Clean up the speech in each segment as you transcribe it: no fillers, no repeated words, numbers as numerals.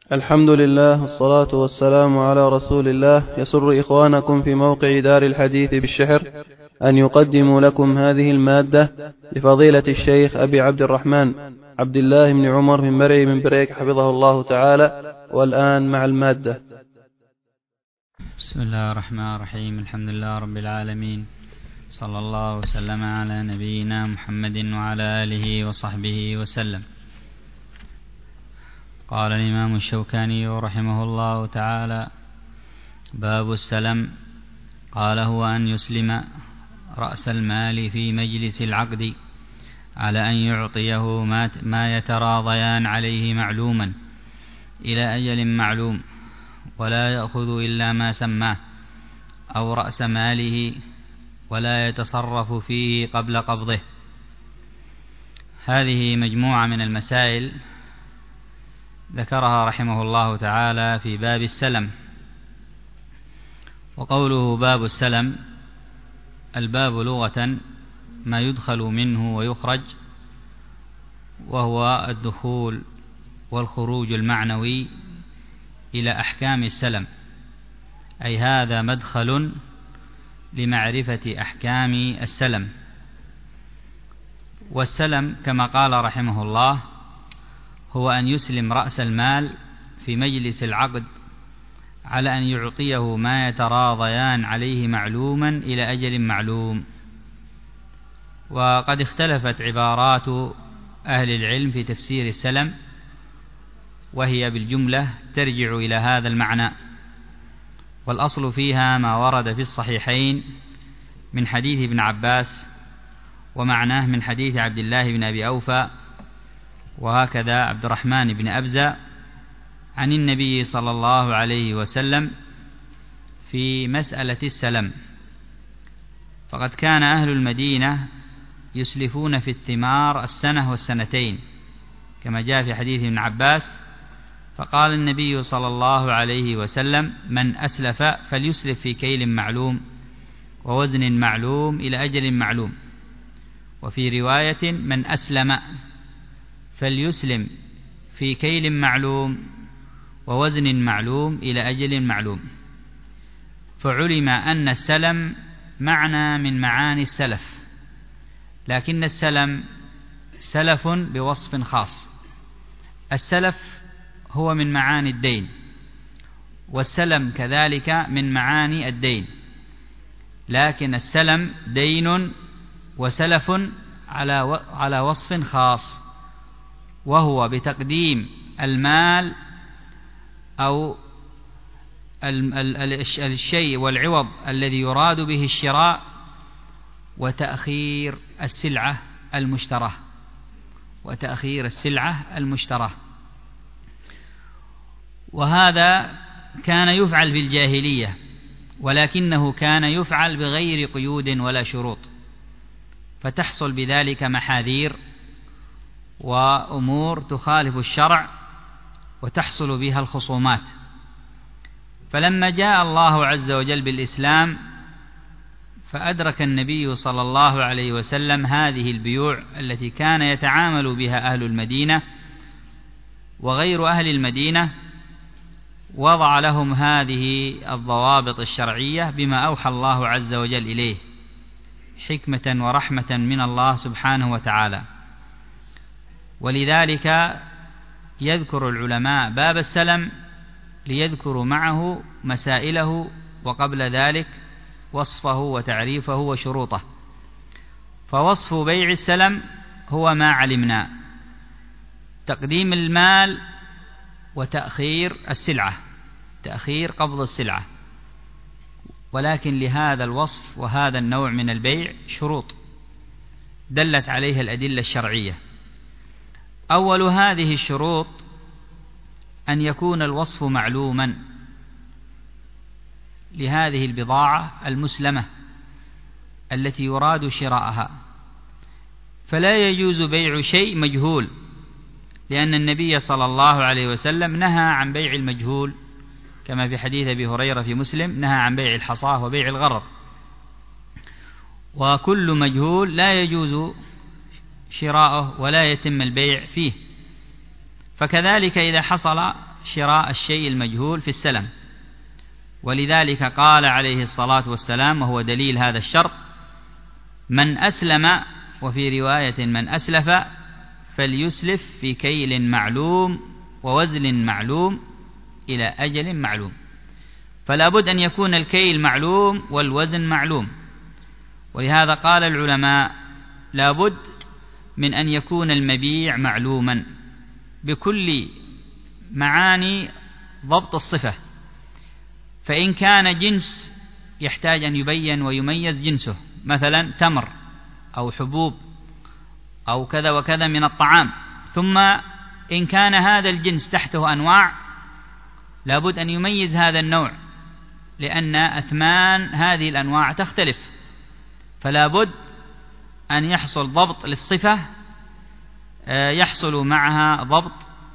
الحمد لله والصلاة والسلام على رسول الله. يسر إخوانكم في موقع دار الحديث بالشحر أن يقدموا لكم هذه المادة لفضيلة الشيخ أبي عبد الرحمن عبد الله بن عمر بن مرعي بن بريك حفظه الله تعالى. والآن مع المادة. بسم الله الرحمن الرحيم. الحمد لله رب العالمين، صلى الله وسلم على نبينا محمد وعلى آله وصحبه وسلم. قال الإمام الشوكاني رحمه الله تعالى: باب السلم. قال: هو أن يسلم رأس المال في مجلس العقد على أن يعطيه ما يتراضيان عليه معلوما إلى أجل معلوم، ولا يأخذ إلا ما سماه، أو رأس ماله، ولا يتصرف فيه قبل قبضه. هذه مجموعة من المسائل ذكرها رحمه الله تعالى في باب السلم. وقوله باب السلم، الباب لغة ما يدخل منه ويخرج، وهو الدخول والخروج المعنوي إلى أحكام السلم، أي هذا مدخل لمعرفة أحكام السلم. والسلم كما قال رحمه الله هو أن يسلم رأس المال في مجلس العقد على أن يعطيه ما يتراضيان عليه معلوما إلى أجل معلوم. وقد اختلفت عبارات أهل العلم في تفسير السلم، وهي بالجملة ترجع إلى هذا المعنى، والأصل فيها ما ورد في الصحيحين من حديث ابن عباس، ومعناه من حديث عبد الله بن أبي أوفى، وهكذا عبد الرحمن بن أبزة عن النبي صلى الله عليه وسلم في مسألة السلم. فقد كان أهل المدينة يسلفون في الثمار السنة والسنتين كما جاء في حديث ابن عباس، فقال النبي صلى الله عليه وسلم: من أسلف فليسلف في كيل معلوم ووزن معلوم إلى أجل معلوم. وفي رواية: من أسلم فليسلم في كيل معلوم ووزن معلوم إلى أجل معلوم. فعلم أن السلم معنى من معاني السلف، لكن السلم سلف بوصف خاص. السلف هو من معاني الدين، والسلم كذلك من معاني الدين، لكن السلم دين وسلف على وصف خاص، وهو بتقديم المال أو الشيء والعوض الذي يراد به الشراء، وتأخير السلعة المشتراه. وهذا كان يفعل في الجاهلية، ولكنه كان يفعل بغير قيود ولا شروط، فتحصل بذلك محاذير وأمور تخالف الشرع وتحصل بها الخصومات. فلما جاء الله عز وجل بالإسلام، فأدرك النبي صلى الله عليه وسلم هذه البيوع التي كان يتعامل بها أهل المدينة وغير أهل المدينة، وضع لهم هذه الضوابط الشرعية بما أوحى الله عز وجل إليه، حكمة ورحمة من الله سبحانه وتعالى. ولذلك يذكر العلماء باب السلم ليذكروا معه مسائله، وقبل ذلك وصفه وتعريفه وشروطه. فوصف بيع السلم هو ما علمنا: تقديم المال وتأخير السلعة، تأخير قبض السلعة. ولكن لهذا الوصف وهذا النوع من البيع شروط دلت عليها الأدلة الشرعية. أول هذه الشروط أن يكون الوصف معلوما لهذه البضاعة المسلمة التي يراد شراءها، فلا يجوز بيع شيء مجهول، لأن النبي صلى الله عليه وسلم نهى عن بيع المجهول، كما في حديث أبي هريرة في مسلم: نهى عن بيع الحصاة وبيع الغرر. وكل مجهول لا يجوز شراؤه ولا يتم البيع فيه. فكذلك إذا حصل شراء الشيء المجهول في السلم. ولذلك قال عليه الصلاة والسلام، وهو دليل هذا الشرط: من أسلم، وفي رواية من أسلف، فليسلف في كيل معلوم ووزن معلوم إلى أجل معلوم. فلا بد أن يكون الكيل معلوم والوزن معلوم. ولهذا قال العلماء: لا بد من أن يكون المبيع معلوما بكل معاني ضبط الصفة. فإن كان جنس يحتاج أن يبين ويميز جنسه، مثلا تمر أو حبوب أو كذا وكذا من الطعام، ثم إن كان هذا الجنس تحته أنواع، لا بد أن يميز هذا النوع، لأن أثمان هذه الأنواع تختلف، فلا بد أن يحصل ضبط للصفة يحصل معها ضبط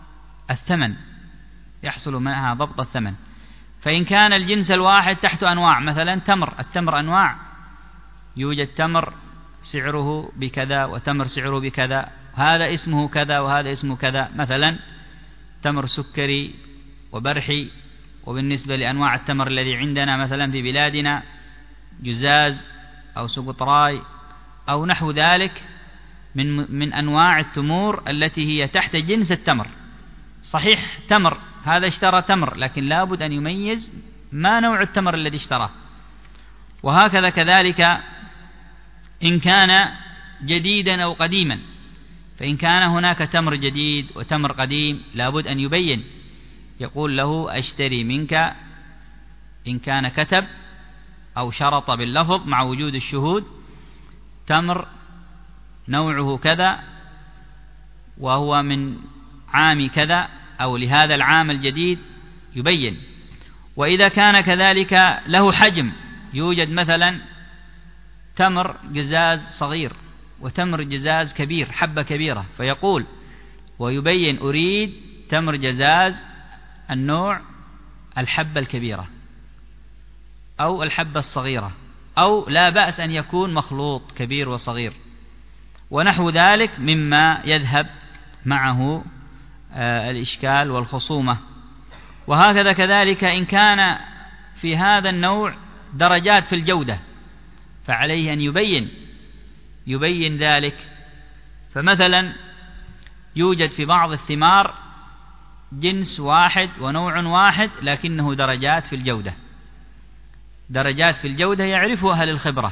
الثمن. فإن كان الجنس الواحد تحته أنواع، مثلا التمر أنواع، يوجد تمر سعره بكذا وتمر سعره بكذا، هذا اسمه كذا وهذا اسمه كذا، مثلا تمر سكري وبرحي. وبالنسبة لأنواع التمر الذي عندنا مثلا في بلادنا جزاز أو سقطراي أو نحو ذلك من أنواع التمور التي هي تحت جنس التمر. صحيح تمر، هذا اشترى تمر، لكن لا بد أن يميز ما نوع التمر الذي اشتراه. وهكذا كذلك إن كان جديدا أو قديما، فإن كان هناك تمر جديد وتمر قديم لا بد أن يبين، يقول له: أشتري منك، إن كان كتب أو شرط باللفظ مع وجود الشهود، تمر نوعه كذا وهو من عام كذا أو لهذا العام الجديد، يبين. وإذا كان كذلك له حجم، يوجد مثلا تمر جزاز صغير وتمر جزاز كبير، حبة كبيرة، فيقول ويبين: أريد تمر جزاز النوع الحبة الكبيرة أو الحبة الصغيرة، أو لا بأس أن يكون مخلوط كبير وصغير، ونحو ذلك مما يذهب معه الإشكال والخصومة. وهكذا كذلك إن كان في هذا النوع درجات في الجودة، فعليه أن يبين ذلك. فمثلا يوجد في بعض الثمار جنس واحد ونوع واحد، لكنه درجات في الجودة، درجات في الجودة يعرفها أهل الخبرة،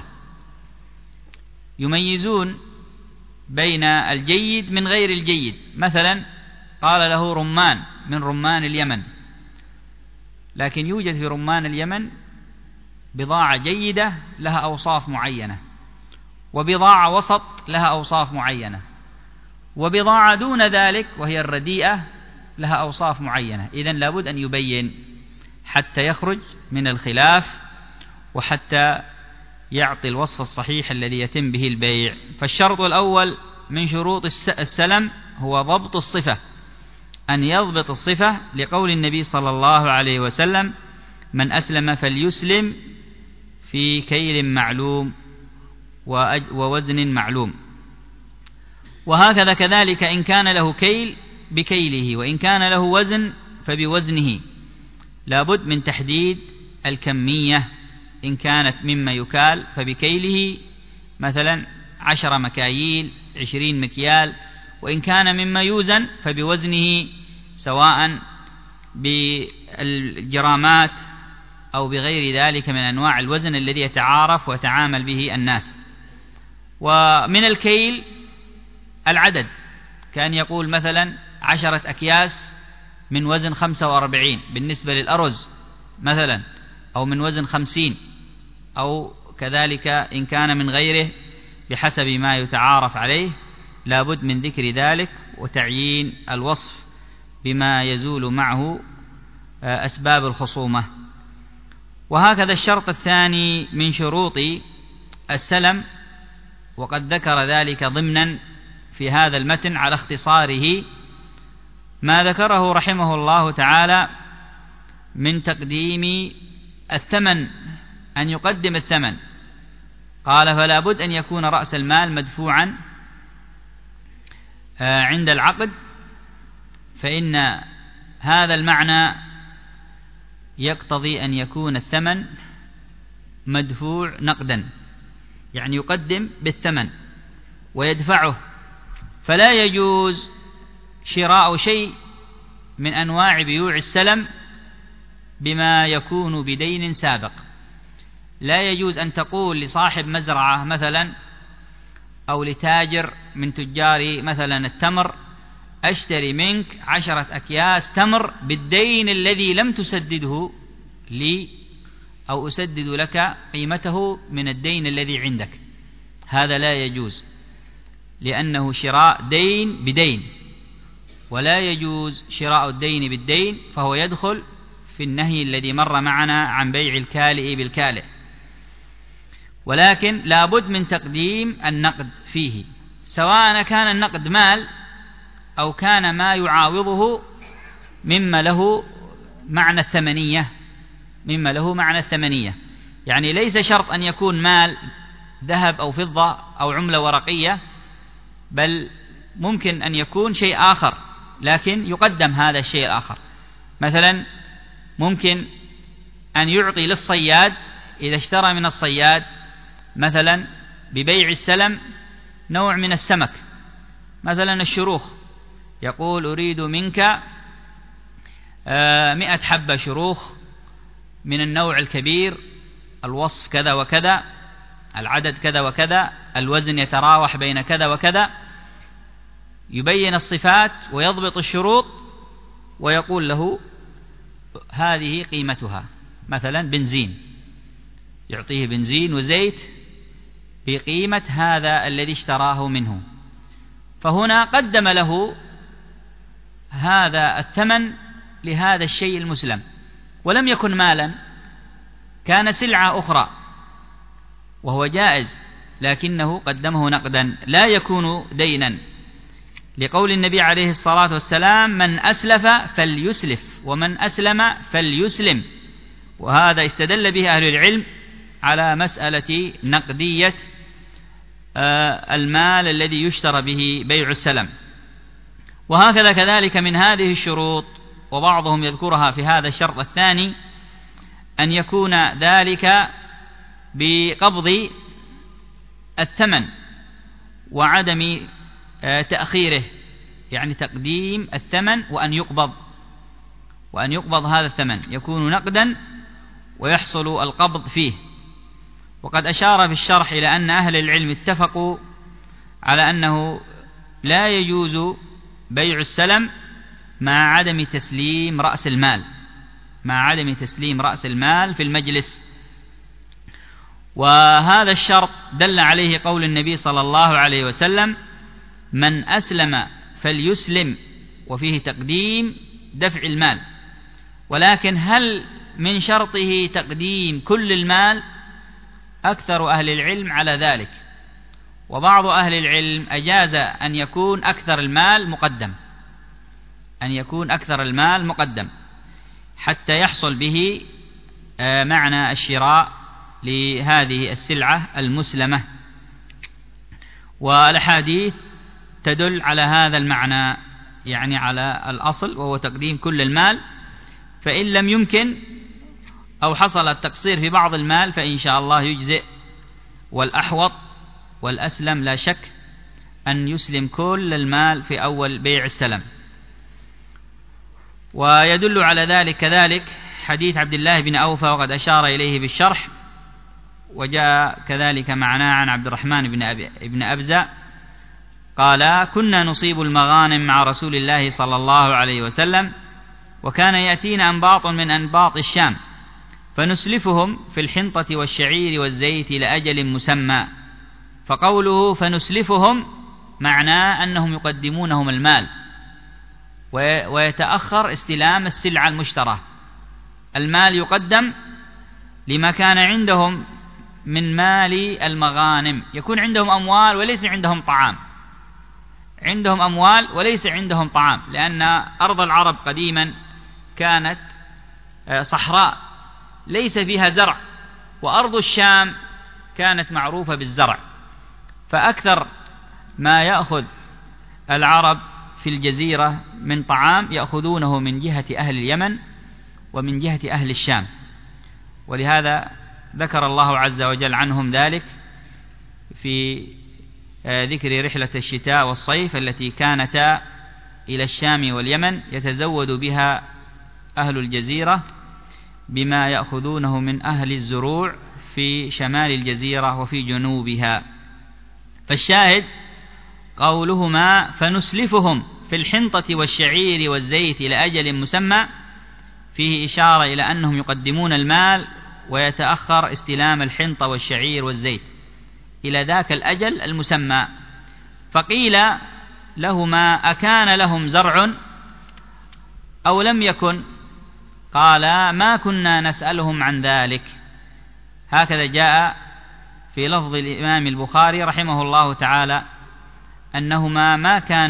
يميزون بين الجيد من غير الجيد. مثلا قال له رمان من رمان اليمن، لكن يوجد في رمان اليمن بضاعة جيدة لها أوصاف معينة، وبضاعة وسط لها أوصاف معينة، وبضاعة دون ذلك وهي الرديئة لها أوصاف معينة. إذن لابد أن يبين حتى يخرج من الخلاف، وحتى يعطي الوصف الصحيح الذي يتم به البيع. فالشرط الأول من شروط السلم هو ضبط الصفة، أن يضبط الصفة، لقول النبي صلى الله عليه وسلم: من أسلم فليسلم في كيل معلوم ووزن معلوم. وهكذا كذلك إن كان له كيل بكيله، وإن كان له وزن فبوزنه، لابد من تحديد الكمية. إن كانت مما يكال فبكيله، مثلا 10 مكاييل 20 مكيال. وإن كان مما يوزن فبوزنه، سواء بالجرامات أو بغير ذلك من أنواع الوزن الذي يتعارف ويتعامل به الناس. ومن الكيل العدد، كان يقول مثلا 10 أكياس من وزن 45 بالنسبة للأرز مثلا، أو من وزن 50، أو كذلك إن كان من غيره بحسب ما يتعارف عليه. لابد من ذكر ذلك وتعيين الوصف بما يزول معه أسباب الخصومة. وهكذا الشرط الثاني من شروط السلم، وقد ذكر ذلك ضمنا في هذا المتن على اختصاره، ما ذكره رحمه الله تعالى من تقديم الثمن، أن يقدم الثمن. قال: فلا بد أن يكون رأس المال مدفوعا عند العقد، فإن هذا المعنى يقتضي أن يكون الثمن مدفوع نقدا، يعني يقدم بالثمن ويدفعه، فلا يجوز شراء شيء من أنواع بيوع السلم بما يكون بدين سابق. لا يجوز أن تقول لصاحب مزرعة مثلا أو لتاجر من تجار مثلا التمر: أشتري منك 10 أكياس تمر بالدين الذي لم تسدده لي، أو أسدد لك قيمته من الدين الذي عندك. هذا لا يجوز، لأنه شراء دين بدين، ولا يجوز شراء الدين بالدين، فهو يدخل في النهي الذي مر معنا عن بيع الكالئ بالكالئ. ولكن لا بد من تقديم النقد فيه، سواء كان النقد مال أو كان ما يعاوضه مما له معنى الثمنية. يعني ليس شرط أن يكون مال ذهب أو فضة أو عملة ورقية، بل ممكن أن يكون شيء آخر لكن يقدم هذا الشيء الآخر. مثلا ممكن أن يعطي للصياد إذا اشترى من الصياد مثلا ببيع السلم نوع من السمك، مثلا الشروخ، يقول: أريد منك 100 حبة شروخ من النوع الكبير، الوصف كذا وكذا، العدد كذا وكذا، الوزن يتراوح بين كذا وكذا، يبين الصفات ويضبط الشروط، ويقول له: هذه قيمتها، مثلا بنزين، يعطيه بنزين وزيت بقيمة هذا الذي اشتراه منه. فهنا قدم له هذا الثمن لهذا الشيء المسلم، ولم يكن مالا، كان سلعة أخرى وهو جائز، لكنه قدمه نقدا لا يكون دينا، لقول النبي عليه الصلاة والسلام: من أسلف فليسلف، ومن أسلم فليسلم. وهذا استدل به أهل العلم على مسألة نقدية المال الذي يشترى به بيع السلم. وهكذا كذلك من هذه الشروط، وبعضهم يذكرها في هذا الشرط الثاني، أن يكون ذلك بقبض الثمن وعدم تأخيره، يعني تقديم الثمن وأن يقبض هذا الثمن، يكون نقدا ويحصل القبض فيه. وقد أشار في الشرح إلى أن أهل العلم اتفقوا على أنه لا يجوز بيع السلم مع عدم تسليم رأس المال في المجلس. وهذا الشرط دل عليه قول النبي صلى الله عليه وسلم: من أسلم فليسلم، وفيه تقديم دفع المال. ولكن هل من شرطه تقديم كل المال؟ أكثر أهل العلم على ذلك، وبعض أهل العلم أجاز أن يكون أكثر المال مقدم حتى يحصل به معنى الشراء لهذه السلعة المسلمة. والأحاديث تدل على هذا المعنى، يعني على الأصل وهو تقديم كل المال، فإن لم يمكن أو حصل التقصير في بعض المال فإن شاء الله يجزئ. والأحوط والأسلم لا شك أن يسلم كل المال في أول بيع السلم. ويدل على ذلك كذلك حديث عبد الله بن أوفى، وقد أشار إليه بالشرح، وجاء كذلك معناه عن عبد الرحمن بن أبزة قال: كنا نصيب المغانم مع رسول الله صلى الله عليه وسلم، وكان يأتينا أنباط من أنباط الشام، فنسلفهم في الحنطة والشعير والزيت لأجل مسمى. فقوله فنسلفهم معناه أنهم يقدمونهم المال، ويتأخر استلام السلعة المشترى. المال يقدم لما كان عندهم من مال المغانم، يكون عندهم أموال وليس عندهم طعام، لأن أرض العرب قديما كانت صحراء ليس فيها زرع، وأرض الشام كانت معروفة بالزرع، فأكثر ما يأخذ العرب في الجزيرة من طعام يأخذونه من جهة أهل اليمن ومن جهة أهل الشام، ولهذا ذكر الله عز وجل عنهم ذلك في ذكر رحلة الشتاء والصيف التي كانتا إلى الشام واليمن يتزود بها أهل الجزيرة بما يأخذونه من أهل الزروع في شمال الجزيرة وفي جنوبها. فالشاهد قولهما فنسلفهم في الحنطة والشعير والزيت إلى أجل مسمى فيه إشارة إلى أنهم يقدمون المال ويتأخر استلام الحنطة والشعير والزيت إلى ذاك الأجل المسمى. فقيل لهما أكان لهم زرع أو لم يكن؟ قال ما كنا نسألهم عن ذلك. هكذا جاء في لفظ الإمام البخاري رحمه الله تعالى أنهما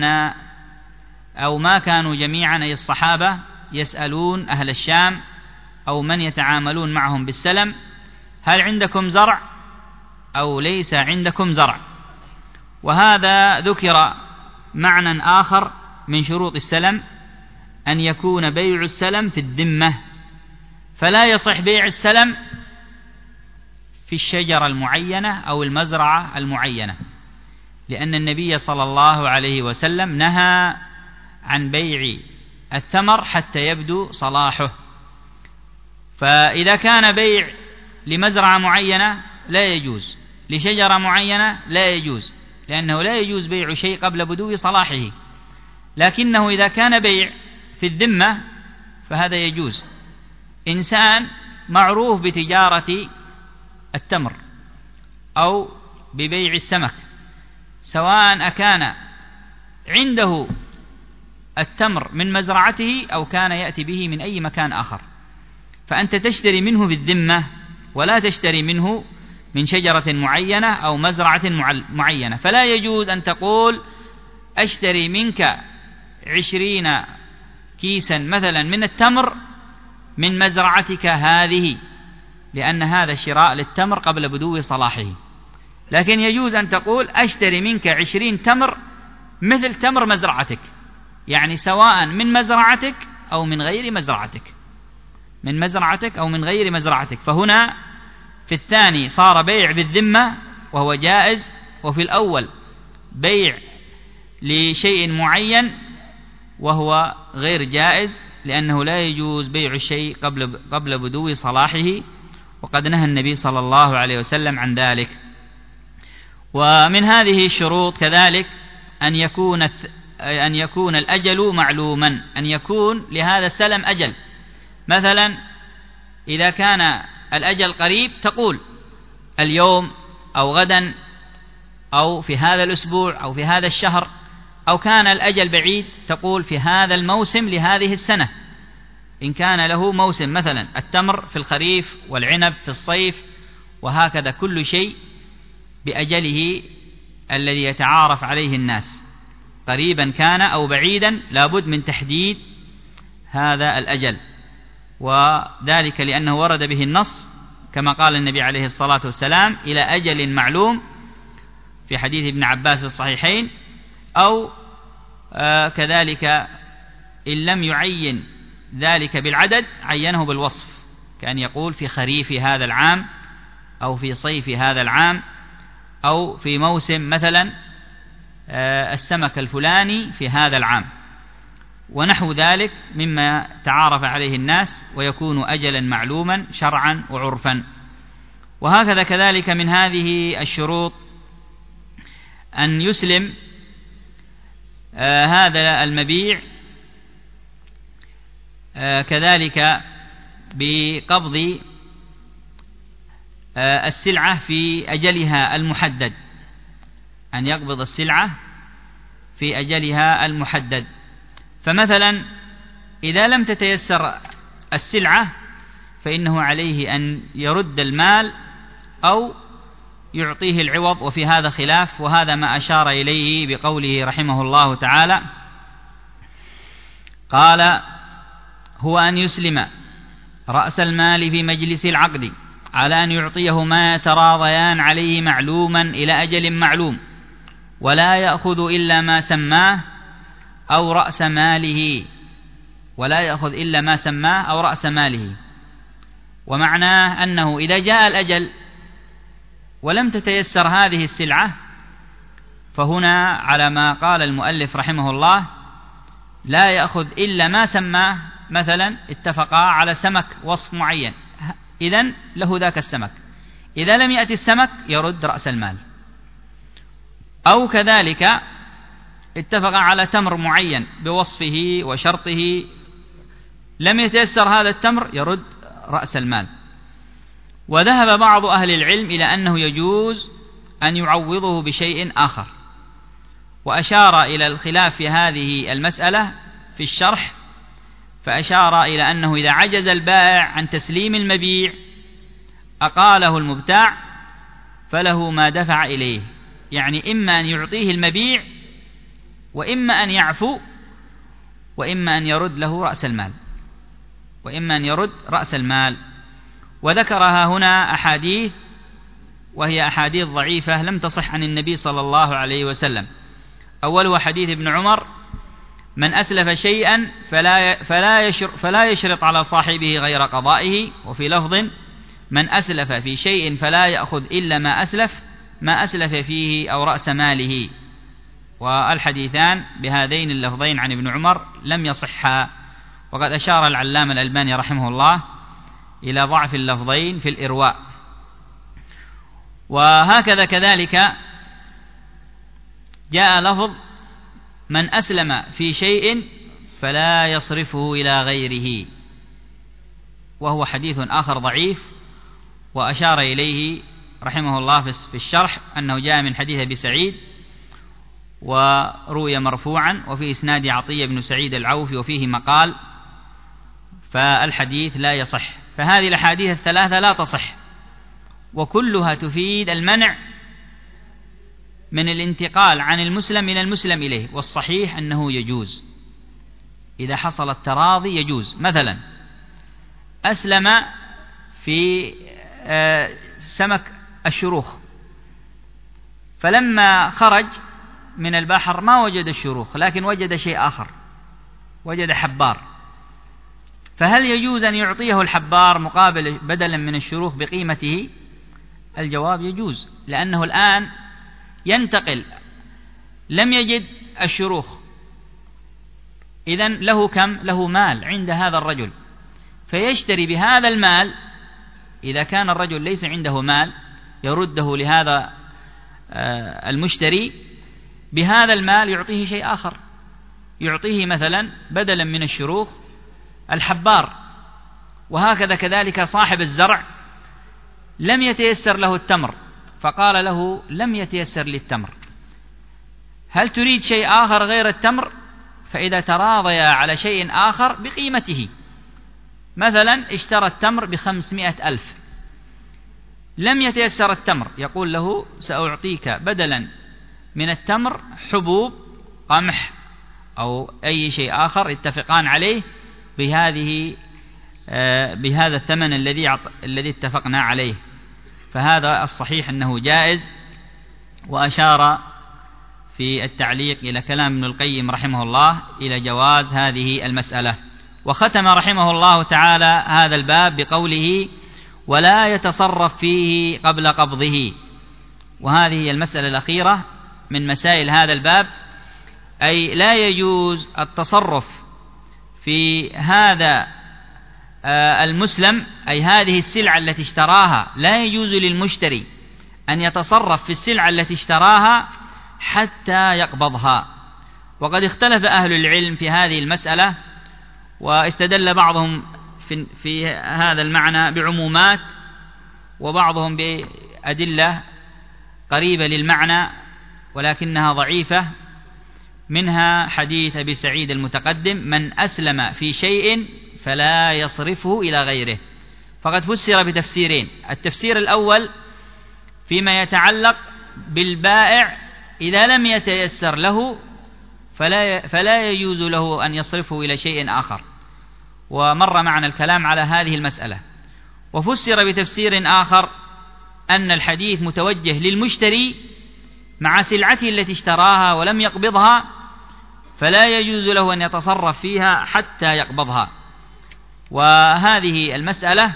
ما كانوا جميعا أي الصحابة يسألون أهل الشام أو من يتعاملون معهم بالسلم هل عندكم زرع أو ليس عندكم زرع. وهذا ذكر معنى آخر من شروط السلم أن يكون بيع السلم في الذمة، فلا يصح بيع السلم في الشجرة المعينة أو المزرعة المعينة، لأن النبي صلى الله عليه وسلم نهى عن بيع الثمر حتى يبدو صلاحه. فإذا كان بيع لمزرعة معينة لا يجوز، لشجرة معينة لا يجوز، لأنه لا يجوز بيع شيء قبل بدو صلاحه. لكنه إذا كان بيع في الذمة فهذا يجوز. إنسان معروف بتجارة التمر أو ببيع السمك، سواء أكان عنده التمر من مزرعته أو كان يأتي به من أي مكان آخر، فأنت تشتري منه بالذمة ولا تشتري منه من شجرة معينة أو مزرعة معينة. فلا يجوز أن تقول أشتري منك 20 كيسا مثلا من التمر من مزرعتك هذه، لأن هذا شراء للتمر قبل بدو صلاحه. لكن يجوز أن تقول أشتري منك 20 تمر مثل تمر مزرعتك، يعني سواء من مزرعتك أو من غير مزرعتك، من مزرعتك أو من غير مزرعتك. فهنا في الثاني صار بيع بالذمة وهو جائز، وفي الأول بيع لشيء معين وهو غير جائز، لأنه لا يجوز بيع الشيء قبل بدو صلاحه، وقد نهى النبي صلى الله عليه وسلم عن ذلك. ومن هذه الشروط كذلك أن يكون الأجل معلوما، أن يكون لهذا السلم أجل. مثلا إذا كان الأجل قريب تقول اليوم أو غدا أو في هذا الأسبوع أو في هذا الشهر، أو كان الأجل بعيد تقول في هذا الموسم لهذه السنة، إن كان له موسم، مثلا التمر في الخريف والعنب في الصيف، وهكذا كل شيء بأجله الذي يتعارف عليه الناس، قريبا كان أو بعيدا لابد من تحديد هذا الأجل. وذلك لأنه ورد به النص كما قال النبي عليه الصلاة والسلام إلى أجل معلوم في حديث ابن عباس في الصحيحين، أو كذلك إن لم يعين ذلك بالعدد عينه بالوصف، كأن يقول في خريف هذا العام أو في صيف هذا العام أو في موسم مثلا السمك الفلاني في هذا العام، ونحو ذلك مما تعارف عليه الناس ويكون أجلا معلوما شرعا وعرفا. وهكذا كذلك من هذه الشروط أن يسلم هذا المبيع كذلك بقبض السلعة في أجلها المحدد، أن يقبض السلعة في أجلها المحدد. فمثلا إذا لم تتيسر السلعة فإنه عليه أن يرد المال أو يعطيه العوض، وفي هذا خلاف، وهذا ما أشار إليه بقوله رحمه الله تعالى قال هو أن يسلم رأس المال في مجلس العقد على أن يعطيه ما يتراضيان عليه معلوما إلى أجل معلوم، ولا يأخذ إلا ما سماه أو رأس ماله، ولا يأخذ إلا ما سماه أو رأس ماله. ومعناه أنه إذا جاء الأجل ولم تتيسر هذه السلعة، فهنا على ما قال المؤلف رحمه الله لا يأخذ إلا ما سماه. مثلا اتفقا على سمك وصف معين، إذن له ذاك السمك، إذا لم يأتي السمك يرد رأس المال. أو كذلك اتفقا على تمر معين بوصفه وشرطه، لم يتيسر هذا التمر يرد رأس المال. وذهب بعض أهل العلم إلى أنه يجوز أن يعوضه بشيء آخر، وأشار إلى الخلاف في هذه المسألة في الشرح، فأشار إلى أنه إذا عجز البائع عن تسليم المبيع أقاله المبتاع فله ما دفع إليه، يعني إما أن يعطيه المبيع، وإما أن يعفو، وإما أن يرد له رأس المال، وإما أن يرد رأس المال. وذكرها هنا أحاديث، وهي أحاديث ضعيفة لم تصح عن النبي صلى الله عليه وسلم. أولها حديث ابن عمر: من أسلف شيئا فلا يشرط على صاحبه غير قضائه. وفي لفظ: من أسلف في شيء فلا يأخذ إلا ما أسلف فيه أو رأس ماله. والحديثان بهذين اللفظين عن ابن عمر لم يصحا، وقد أشار العلامة الألباني رحمه الله إلى ضعف اللفظين في الإرواء. وهكذا كذلك جاء لفظ: من أسلم في شيء فلا يصرفه إلى غيره، وهو حديث آخر ضعيف، وأشار إليه رحمه الله في الشرح أنه جاء من حديث أبي سعيد، وروي مرفوعا، وفي إسناد عطية بن سعيد العوفي وفيه مقال، فالحديث لا يصح. فهذه الأحاديث الثلاثة لا تصح، وكلها تفيد المنع من الانتقال عن المسلم إلى المسلم إليه. والصحيح أنه يجوز إذا حصل التراضي، يجوز. مثلا أسلم في سمك الشروخ، فلما خرج من البحر ما وجد الشروخ، لكن وجد شيء آخر، وجد حبار، فهل يجوز أن يعطيه الحبار مقابل بدلا من الشروخ بقيمته؟ الجواب: يجوز، لأنه الآن ينتقل، لم يجد الشروخ، إذن له كم؟ له مال عند هذا الرجل، فيشتري بهذا المال. إذا كان الرجل ليس عنده مال يرده لهذا المشتري، بهذا المال يعطيه شيء آخر، يعطيه مثلا بدلا من الشروخ الحبار. وهكذا كذلك صاحب الزرع لم يتيسر له التمر، فقال له: لم يتيسر لي التمر، هل تريد شيء آخر غير التمر؟ فإذا تراضيا على شيء آخر بقيمته، مثلا اشترى التمر ب500,000، لم يتيسر التمر، يقول له: سأعطيك بدلا من التمر حبوب قمح أو أي شيء آخر اتفقان عليه بهذا الثمن الذي اتفقنا عليه. فهذا الصحيح أنه جائز. وأشار في التعليق إلى كلام ابن القيم رحمه الله إلى جواز هذه المسألة. وختم رحمه الله تعالى هذا الباب بقوله: ولا يتصرف فيه قبل قبضه. وهذه هي المسألة الأخيرة من مسائل هذا الباب، أي لا يجوز التصرف في هذا المسلم، أي هذه السلعة التي اشتراها، لا يجوز للمشتري أن يتصرف في السلعة التي اشتراها حتى يقبضها. وقد اختلف أهل العلم في هذه المسألة، واستدل بعضهم في هذا المعنى بعمومات، وبعضهم بأدلة قريبة للمعنى ولكنها ضعيفة، منها حديث أبي سعيد المتقدم: من أسلم في شيء فلا يصرفه إلى غيره. فقد فسر بتفسيرين: التفسير الأول فيما يتعلق بالبائع إذا لم يتيسر له فلا يجوز له أن يصرفه إلى شيء آخر، ومر معنا الكلام على هذه المسألة. وفسر بتفسير آخر أن الحديث متوجه للمشتري مع سلعته التي اشتراها ولم يقبضها، فلا يجوز له أن يتصرف فيها حتى يقبضها. وهذه المسألة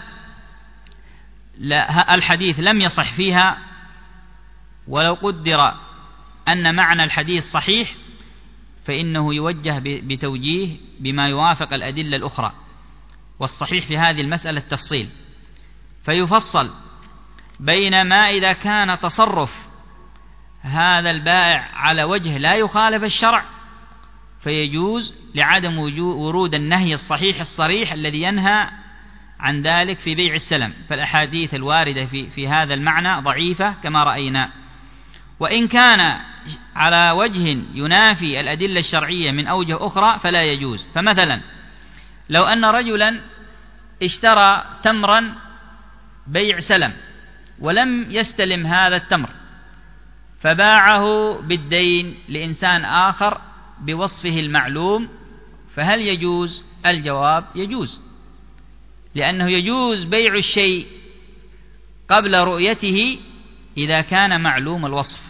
الحديث لم يصح فيها، ولو قدر أن معنى الحديث صحيح فإنه يوجه بتوجيه بما يوافق الأدلة الأخرى، والصحيح في هذه المسألة التفصيل، فيفصل بين ما إذا كان تصرف هذا البائع على وجه لا يخالف الشرع فيجوز لعدم ورود النهي الصحيح الصريح الذي ينهى عن ذلك في بيع السلم، فالأحاديث الواردة في هذا المعنى ضعيفة كما رأينا. وإن كان على وجه ينافي الأدلة الشرعية من أوجه أخرى فلا يجوز. فمثلا لو أن رجلا اشترى تمرا بيع سلم ولم يستلم هذا التمر فباعه بالدين لإنسان آخر بوصفه المعلوم، فهل يجوز؟ الجواب يجوز، لأنه يجوز بيع الشيء قبل رؤيته إذا كان معلوم الوصف،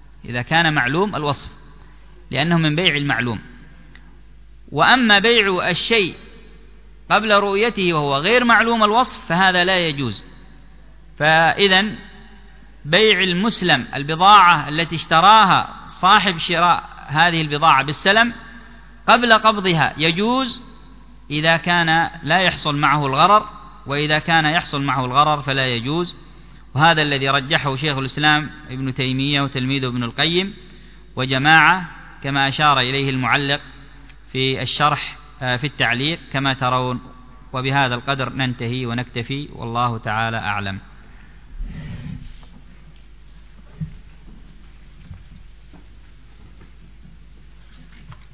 لأنه من بيع المعلوم. وأما بيع الشيء قبل رؤيته وهو غير معلوم الوصف فهذا لا يجوز. فإذن بيع المسلم البضاعة التي اشتراها صاحب شراء هذه البضاعة بالسلم قبل قبضها يجوز إذا كان لا يحصل معه الغرر، وإذا كان يحصل معه الغرر فلا يجوز. وهذا الذي رجحه شيخ الإسلام ابن تيمية وتلميذه ابن القيم وجماعة، كما أشار إليه المعلق في الشرح في التعليق كما ترون. وبهذا القدر ننتهي ونكتفي، والله تعالى أعلم.